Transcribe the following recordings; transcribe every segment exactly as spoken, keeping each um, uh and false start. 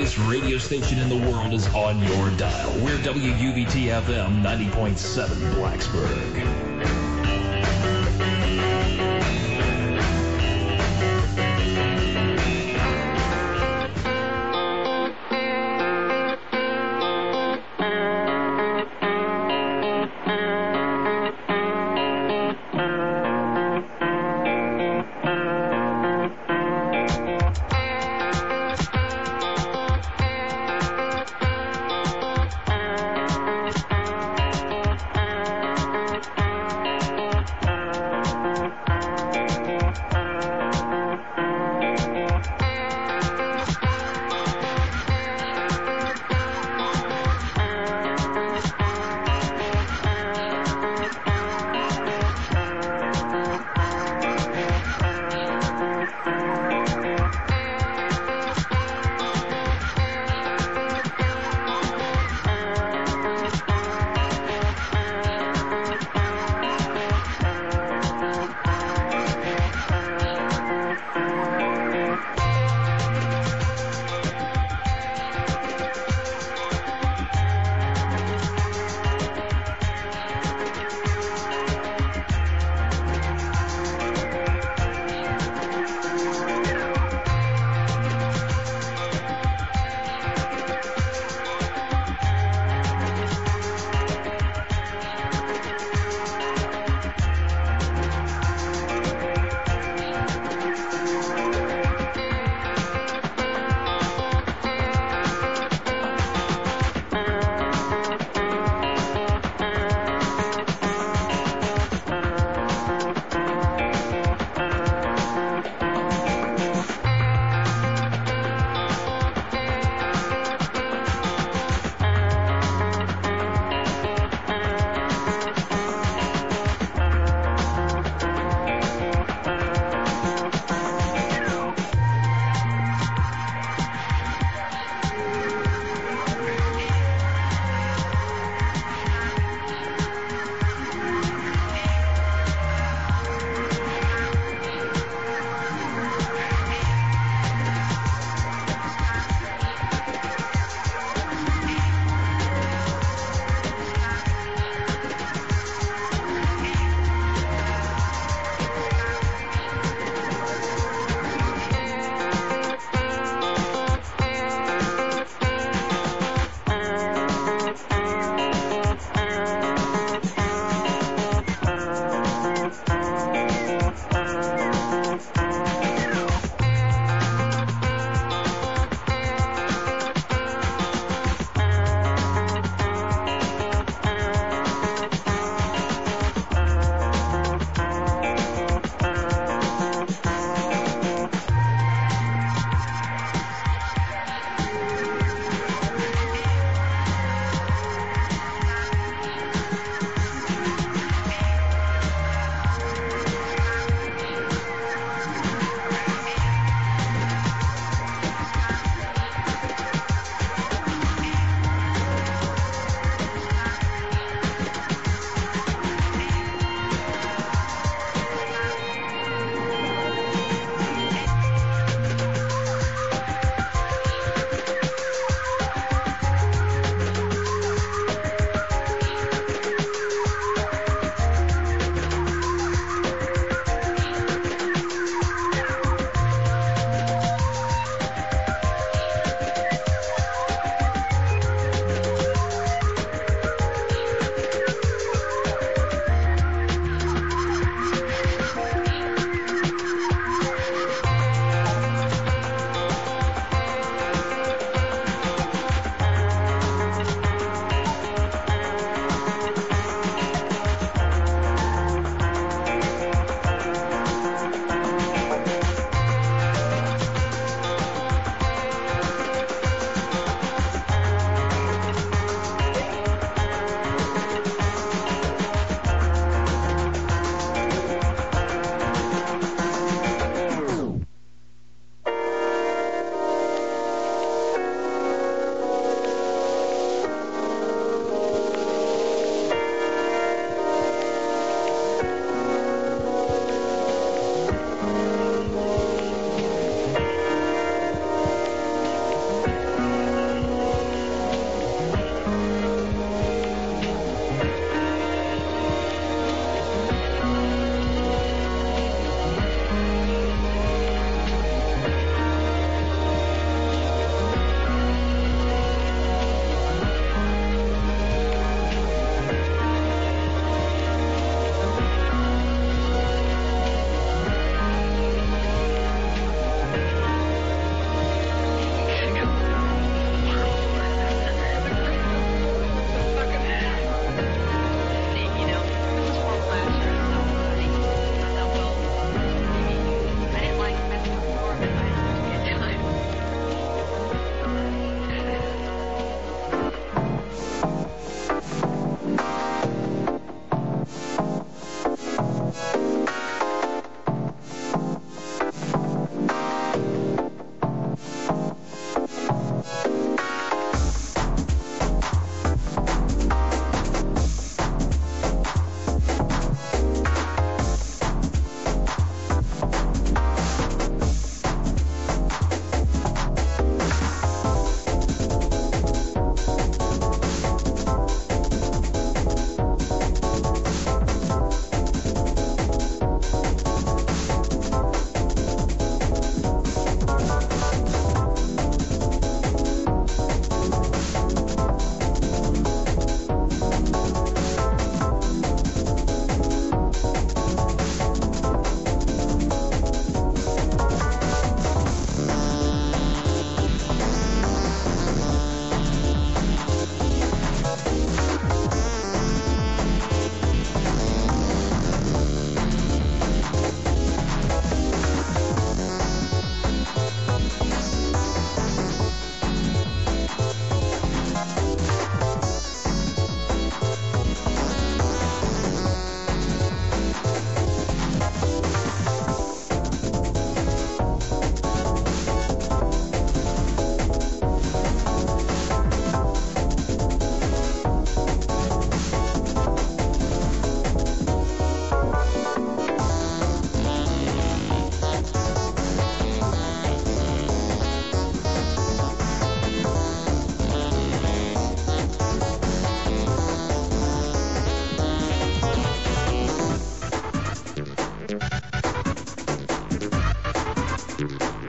greatest radio station in the world is on your dial. We're W U B T F M ninety point seven Blacksburg.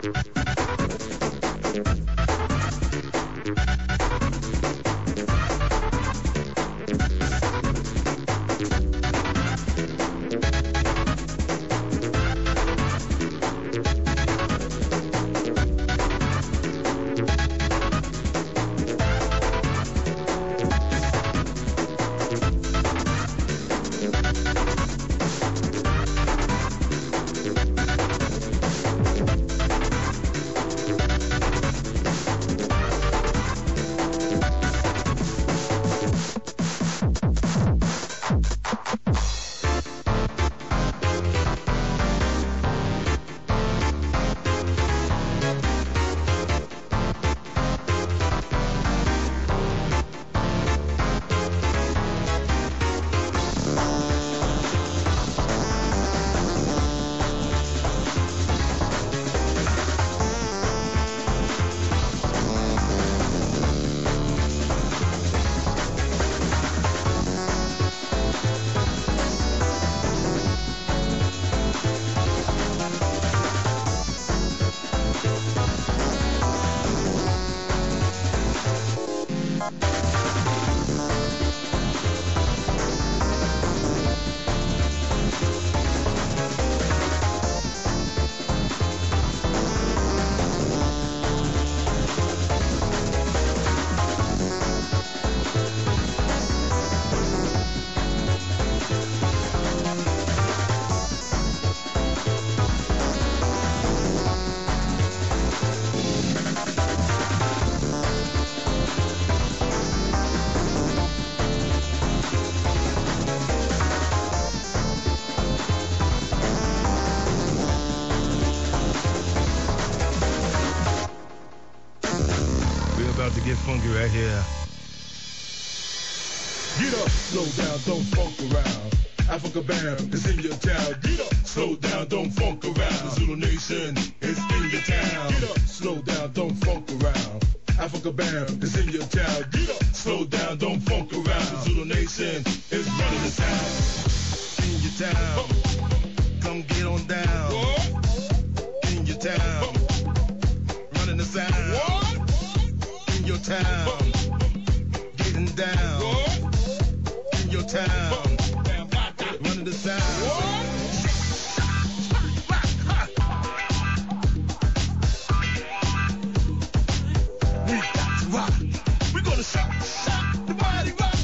Get funky right here. Get up, slow down, don't funk around. Africa Bam is in your town. Get up, slow down, don't funk around. The Zulu Nation is in your town. Get up, slow down, don't funk around. Africa Bam is in your town. Get up, slow down, don't funk around. The Zulu Nation is running the town. In your town, come get on down. In your town, running the sound. In your town, getting down. In your town, running the sound. We got to rock. We're gonna shock, shock the body rock.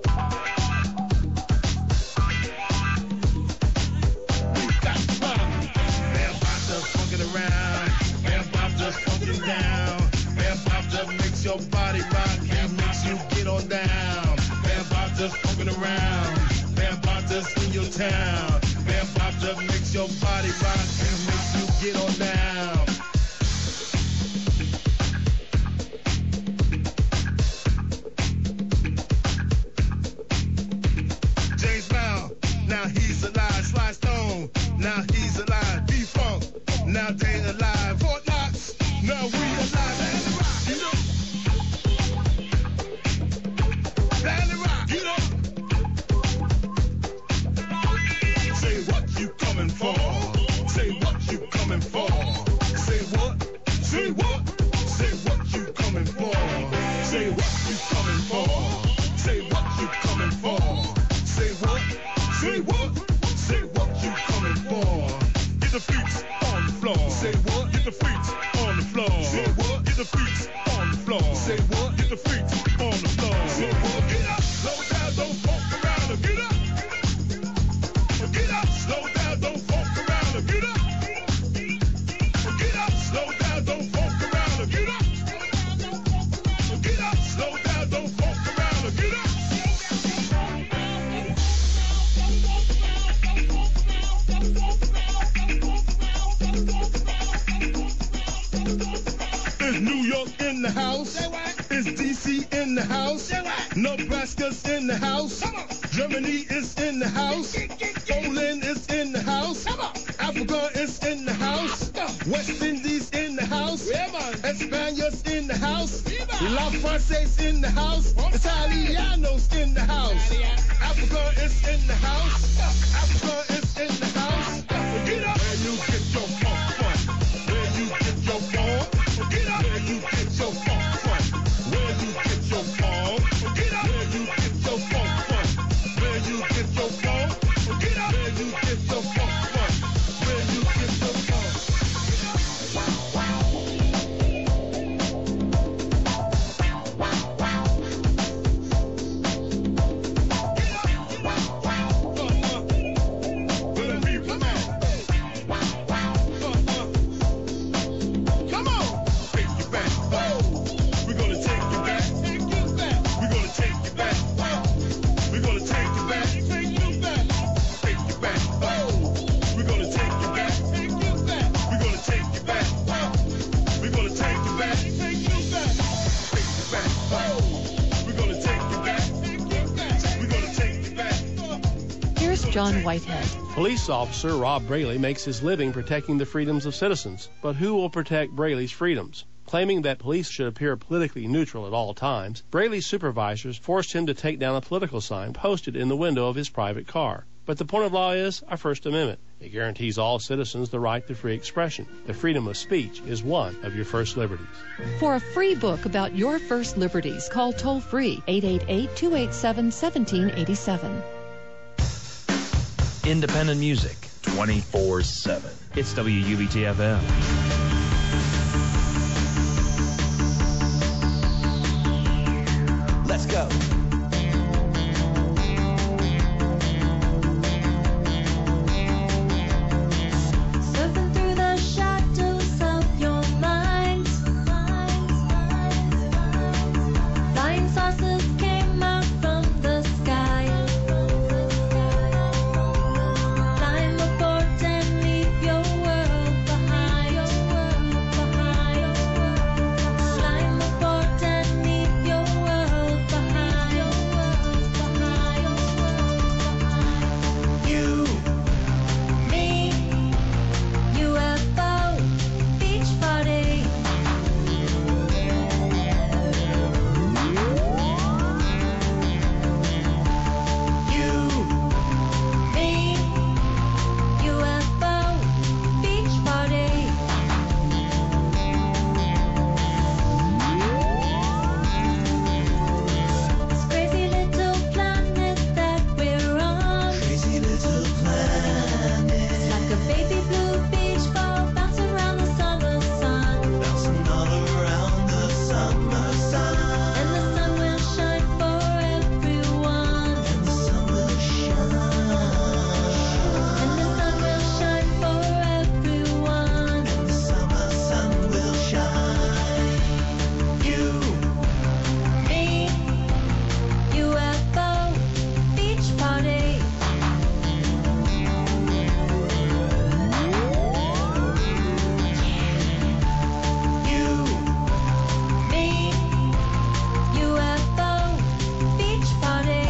We got to rock. Bam Bop just funkin' around. Bam Bop just funkin' down. Bam Bop just makes your body rock and makes you get on down. Bam Bop just funkin' around. Bam Bop just in your town. Bam Bop just makes your body rock and makes you get on down. James Brown, now he's alive. Sly Stone, now he's alive. B-Funk, now they alive. Fort Knox, now we alive. Get up. Let it rock. Get up. Say what you coming for. Say what you coming for. Say what? Say what? Say what you coming for. Say what you coming for. Say what you coming for. Say what? Say what? Say what you coming for. Get the freaks on the floor. Say what? Get the freaks on the floor. Say what? Get the freaks on the floor. Say what? Get the freaks on the floor. Say what? Get up, slow down, don't fuck around. Get up. Get up, slow down, don't fuck around. Get up. Get up, slow down, don't fuck around. Get up. Get up, slow down, don't fuck around. Get up. Is New York in the house? Is D C in the house? Nebraska's in the house. Germany is in the house. Poland is in the house. Africa is in the house. West Indies in the house. España's in the house. La Francaise in the house. Italiano's in the house. Africa is in the house. Africa is in the house. Get up. Where you get your funk from? Where you get your John Whitehead. Police officer Rob Braley makes his living protecting the freedoms of citizens. But who will protect Braley's freedoms? Claiming that police should appear politically neutral at all times, Braley's supervisors forced him to take down a political sign posted in the window of his private car. But the point of law is our First Amendment. It guarantees all citizens the right to free expression. The freedom of speech is one of your first liberties. For a free book about your first liberties, call toll-free eight eight eight, two eight seven, one seven eight seven. Independent music twenty-four seven. It's W U B T F M. Let's go. Surfing through the shadows of your mind. Flying saucers came out from the sky. Climb aboard and leave your world behind. Climb aboard and leave your world behind. You, me, U F O, beach party. You, me, U F O, beach party. This crazy little planet that we're on. Crazy little planet. It's like a baby blue beach ball bouncing around the summer sun. Bouncing all around the summer sun. And the sun will shine for everyone. And the sun will shine. And the sun will shine for everyone. And the summer sun will shine. You, Me, U F O, beach party. you, Me, U F O, beach party.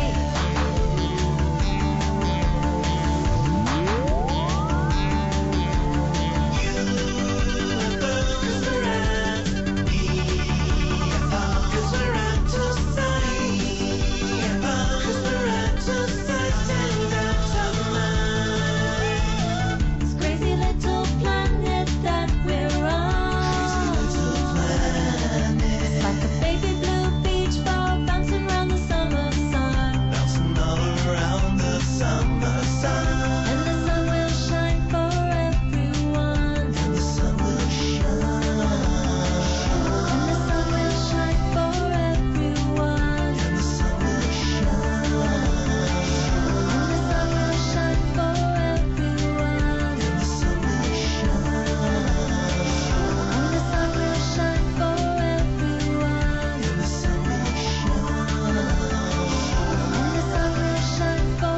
cause we're at E F O. Cause we're at to say E F O. Cause we're at to say stand out of mind. This crazy little planet that we're on. Little planet. It's like a baby blue beach ball bouncing around the summer sun. Bouncing all around the summer sun. And the sun will shine for everyone. And the sun will shine. And the sun will shine for everyone. And the sun will shine. And the sun will shine for everyone. And the sun will shine. And the sun will shine for everyone. And the sun will shine. And the sun will shine for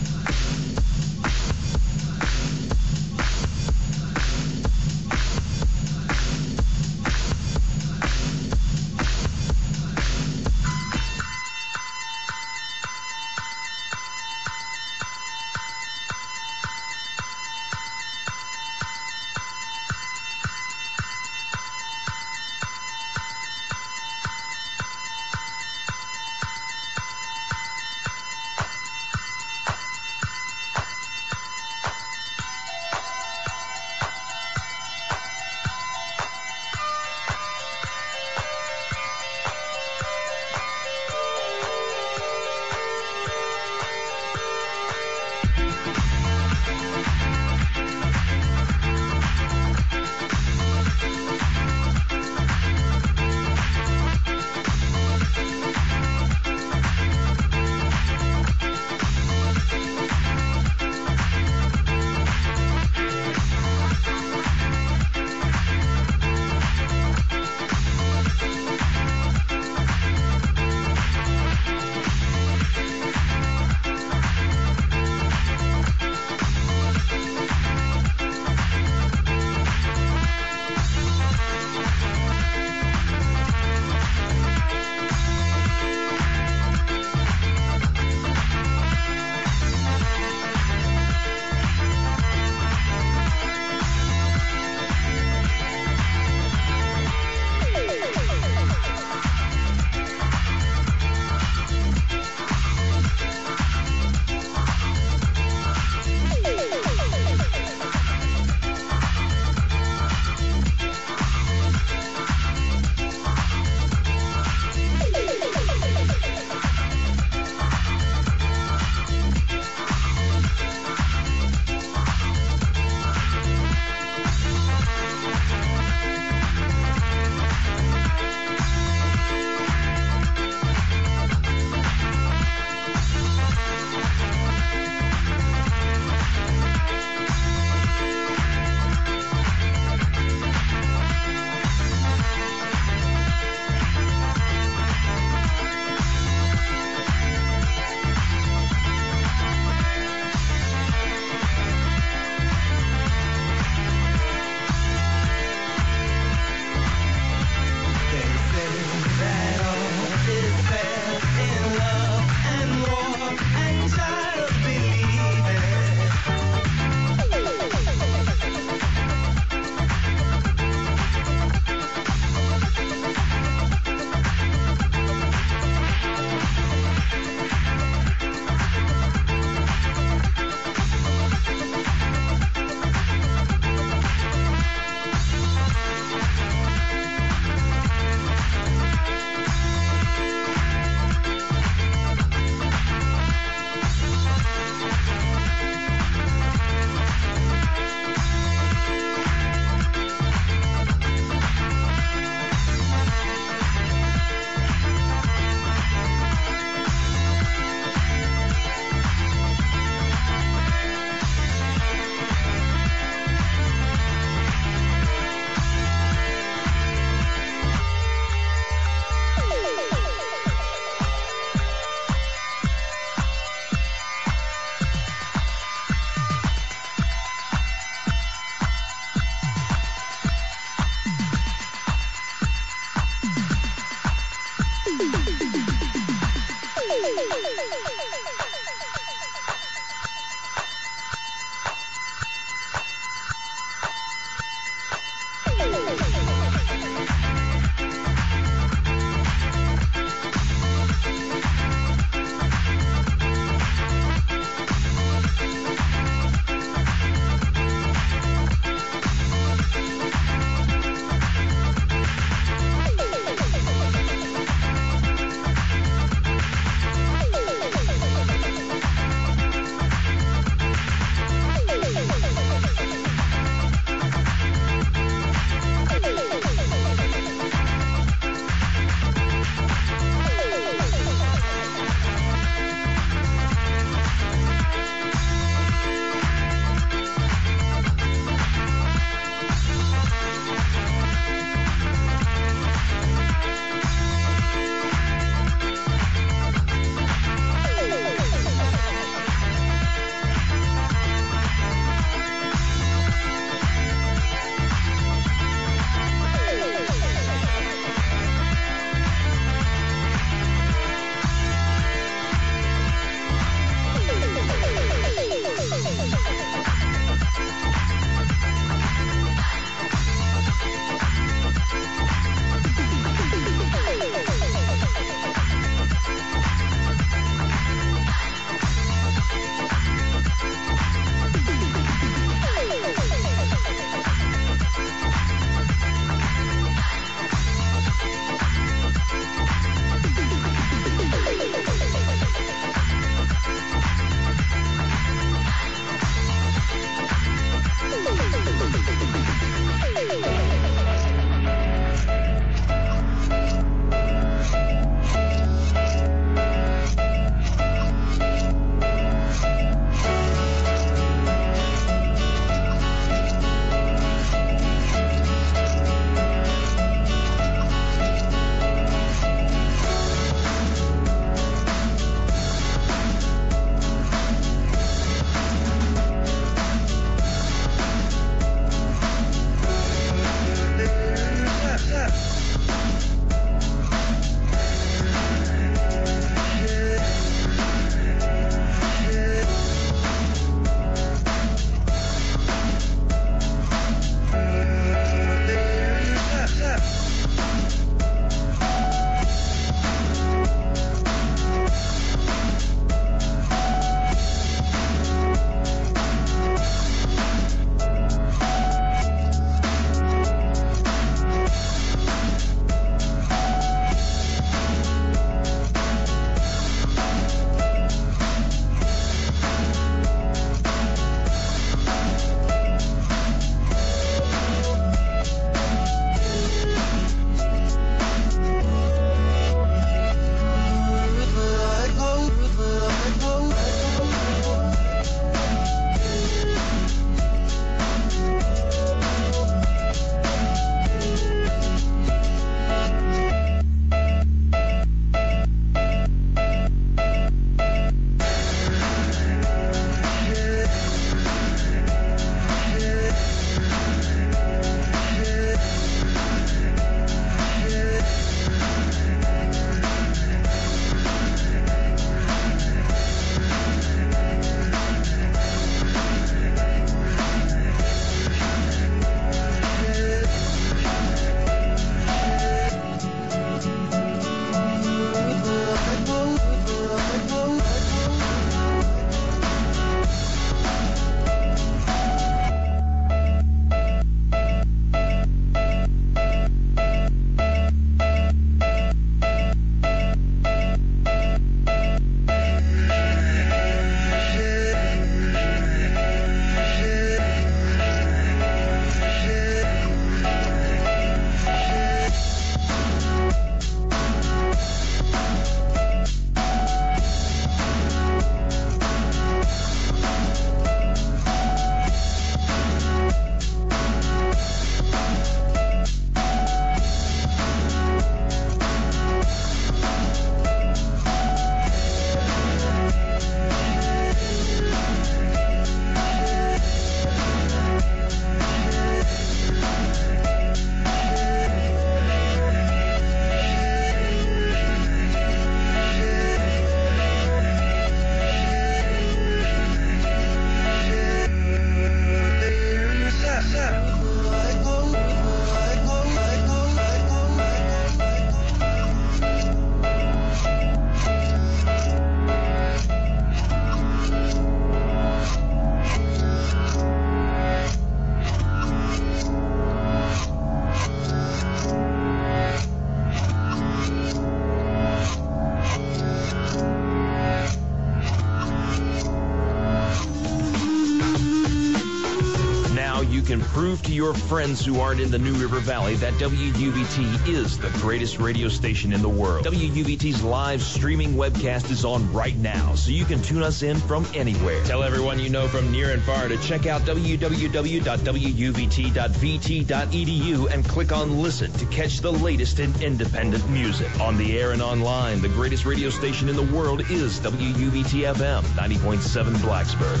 you can prove to your friends who aren't in the New River Valley that W U B T is the greatest radio station in the world. W U B T's live streaming webcast is on right now, so you can tune us in from anywhere. Tell everyone you know from near and far to check out w w w dot w u b t dot v t dot e d u and click on Listen to catch the latest in independent music. On the air and online, the greatest radio station in the world is W U B T F M ninety point seven Blacksburg.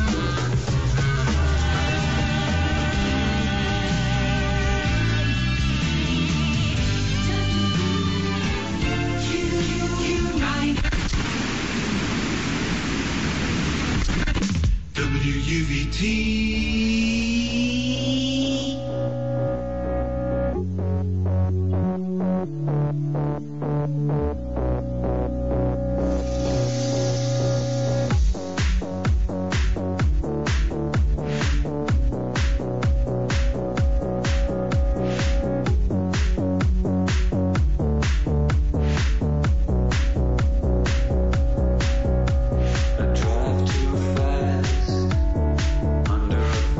W U B T. I drive too fast under a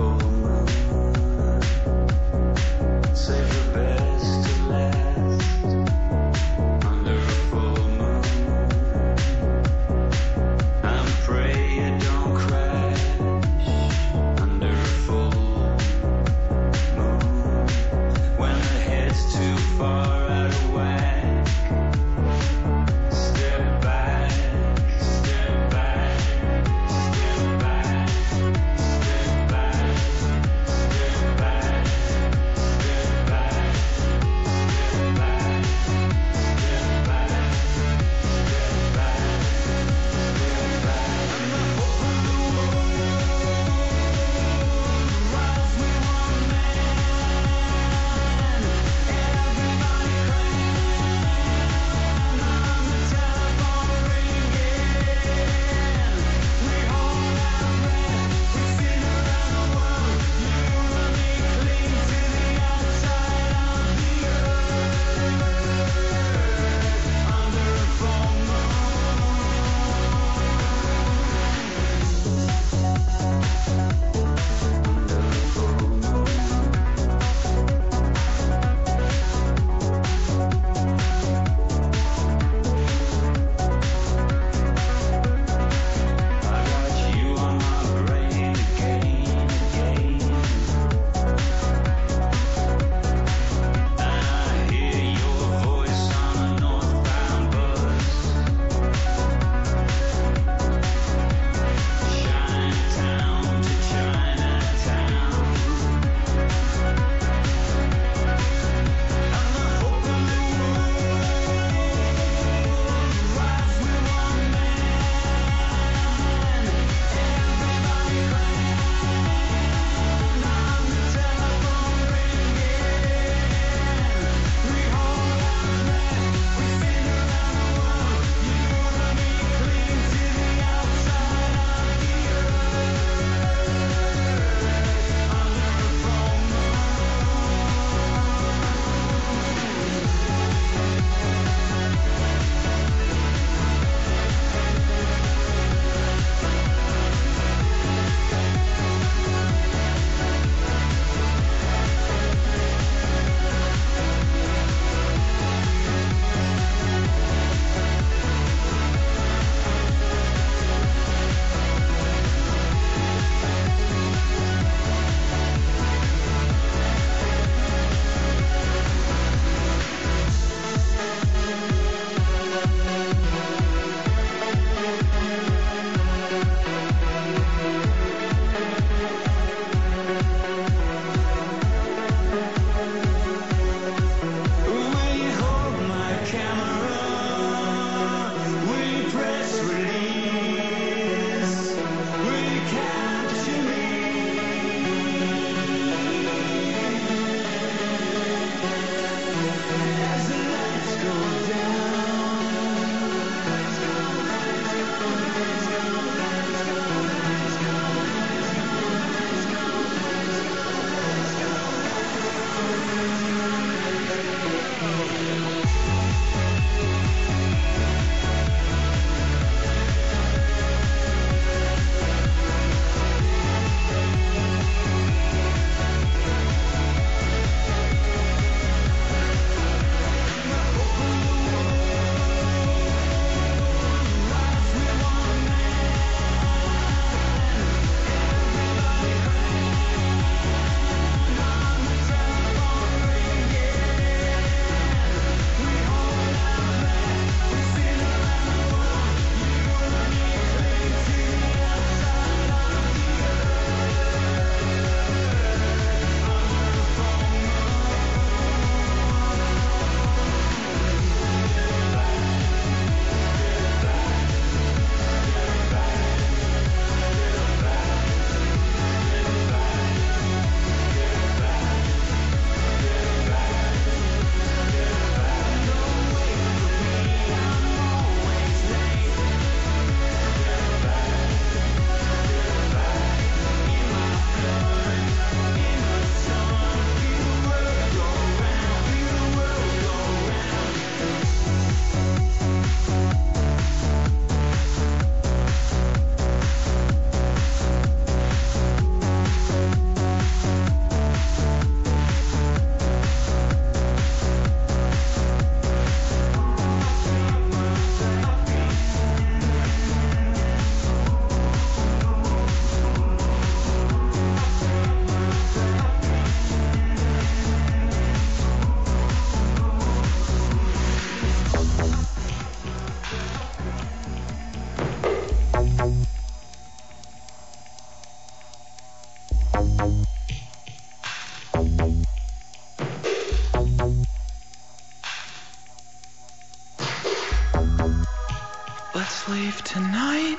live tonight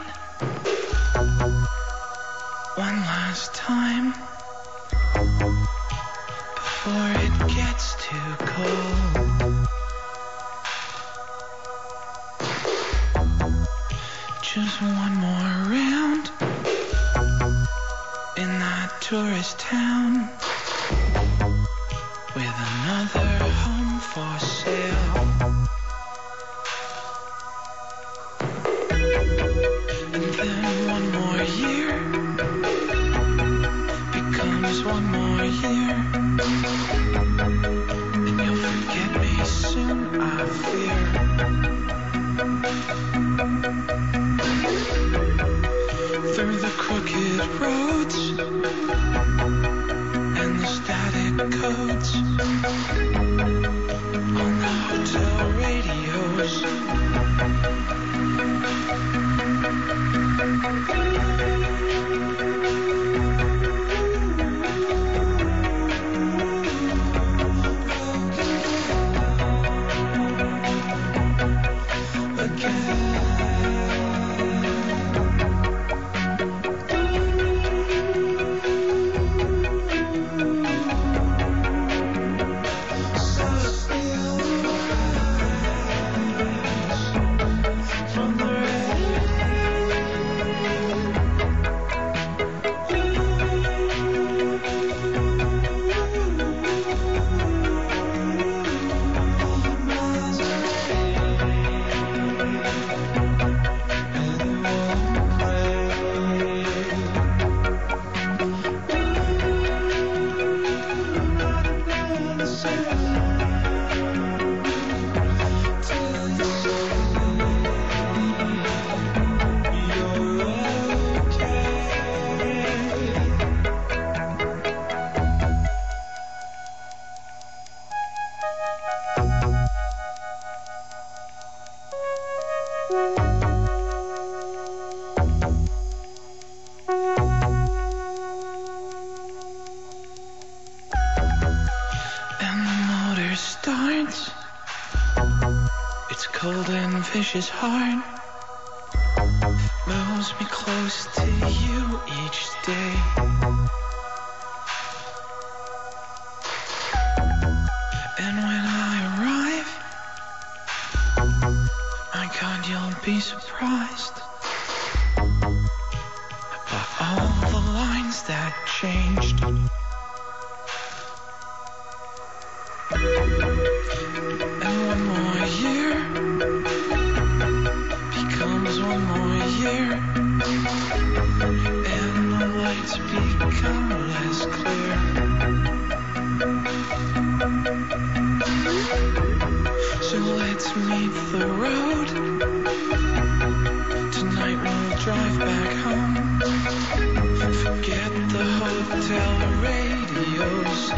one last time before it gets too cold. Just one more round in that tourist town with another home for sale. And then one more year becomes one more year, and you'll forget me soon, I fear. Through the crooked roads and the static codes on the hotel radios. Vicious heart moves me close to you each day. And when I arrive, my God, you'll be surprised by all the lines that changed. And one more year becomes one more year, and the lights become less clear. So let's meet the road. Tonight we'll drive back home. Forget the hotel radios.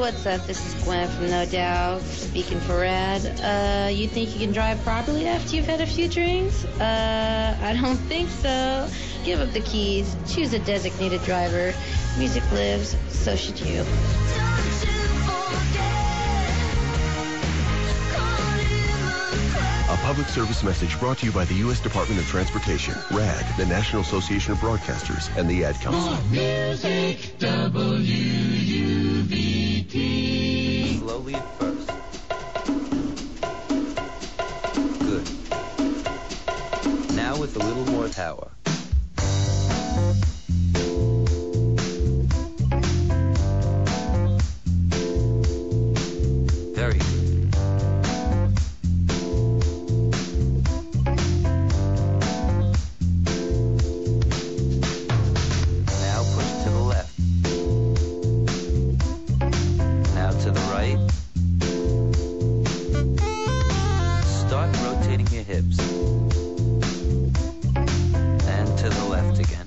what's up? This is Gwen from No Doubt, speaking for Rad. Uh, you think you can drive properly after you've had a few drinks? Uh, I don't think so. Give up the keys. Choose a designated driver. Music lives, so should you. A public service message brought to you by the U S Department of Transportation, RAD, the National Association of Broadcasters, and the Ad Council. More music, W U B T. Slowly at first. Good. Now with a little more power. Very good. Now push to the left. Now to the right. Start rotating your hips. And to the left again.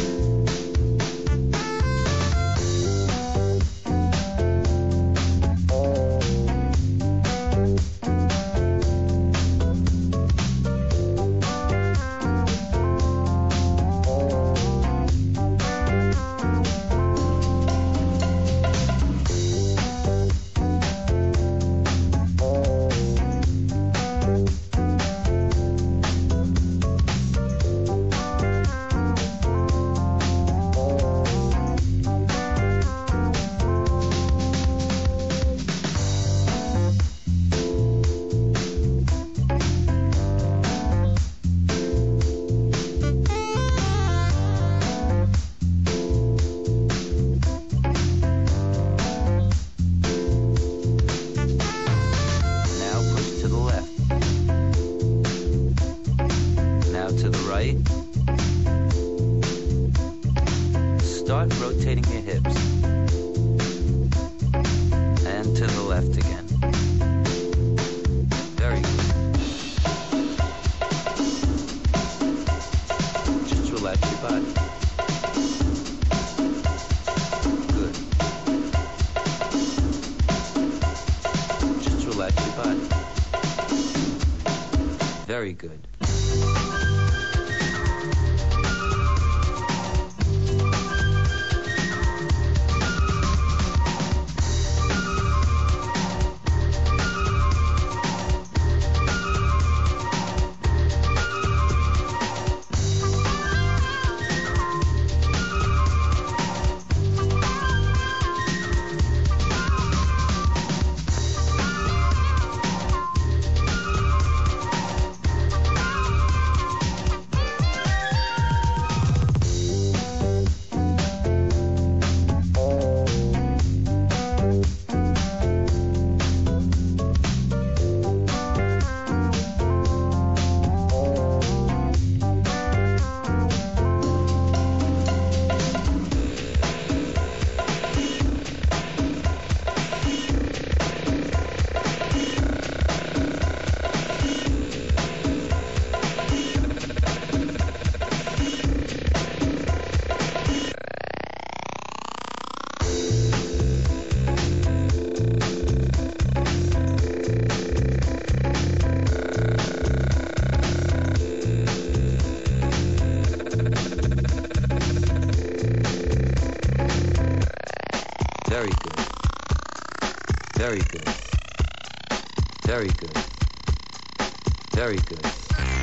Now push to the left. Now to the right. Start rotating your hips. And to the left again. Very good. Just relax your body. Good. Just relax your body. Very good. Very good. Very good. Very good. Very good.